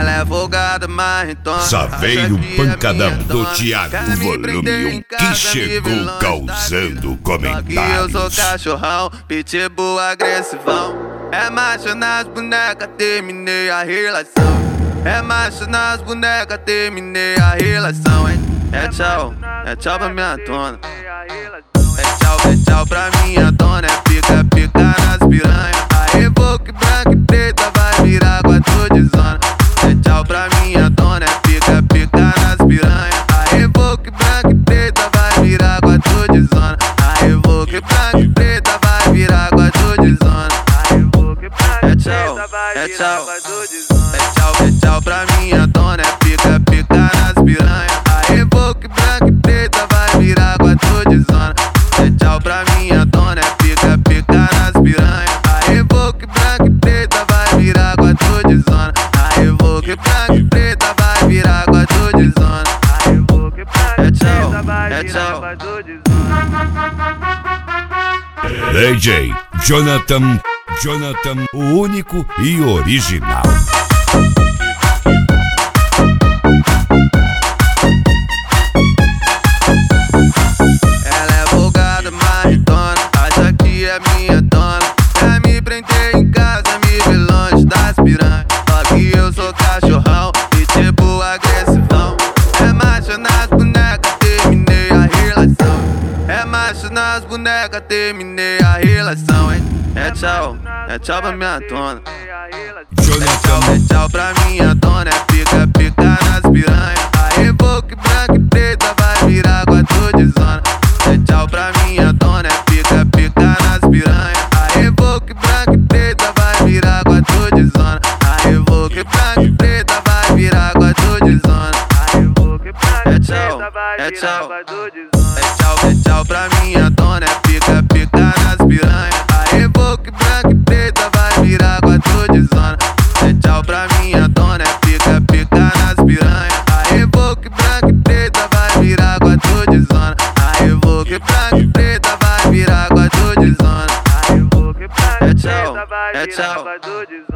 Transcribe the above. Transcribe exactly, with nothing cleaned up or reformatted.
Ela é folgada, marretona. Só veio o pancadão do Thiago Volume um que chegou causando comentários. Eu sou cachorrão, pitbull agressivão. É macho nas bonecas, terminei a relação. É macho nas bonecas, terminei a relação, hein? É tchau, é tchau pra minha dona. É tchau, é tchau pra minha dona. É pica, pica nas piranha. A Evoque branca e preta vai virar quatro de zona. É tchau pra minha dona. É pica, pica nas piranha. A Evoque branca e preta vai virar quatro de zona. A Evoque branca e preta vai virar quatro de zona. É tchau, é tchau. É tchau, é tchau pra minha dona. É pica, pica nas piranha. A Evoque branca e preta vai virar quatro de zona. É tchau pra minha dona. É pica, pica nas piranha. A Evoque branca e preta vai virar quatro de zona. A Evoque branca e preta vai virar quatro de zona. É tchau, é tchau. D J Jonathan, Jonathan, o único e original. Ela é folgada, marretona, acha que é minha dona. Quer me prender em casa, me vê longe das piranhas. Só que eu sou cachorrão, pitbull agressivão. É macho nas bonecas, terminei a relação. É macho nas bonecas, terminei a relação, hein? É tchau, é tchau pra minha dona. É tchau, é tchau pra minha dona. É pica, pica nas piranha. A Evoque branca e preta vai virar quatro de zona. É tchau pra minha dona. É pica, pica nas piranha. A Evoque branca e preta vai virar quatro de zona. A Evoque branca e preta vai virar quatro de zona. É tchau, é tchau. É tchau, é tchau pra minha dona. É pica, pica nas piranha. A Evoque branca e preta vai virar quatro de zona. É tchau pra minha dona. É pica, pica nas piranha. A Evoque branca e preta vai virar quatro de zona. A Evoque branca e preta vai virar quatro de zona. É tchau, é tchau.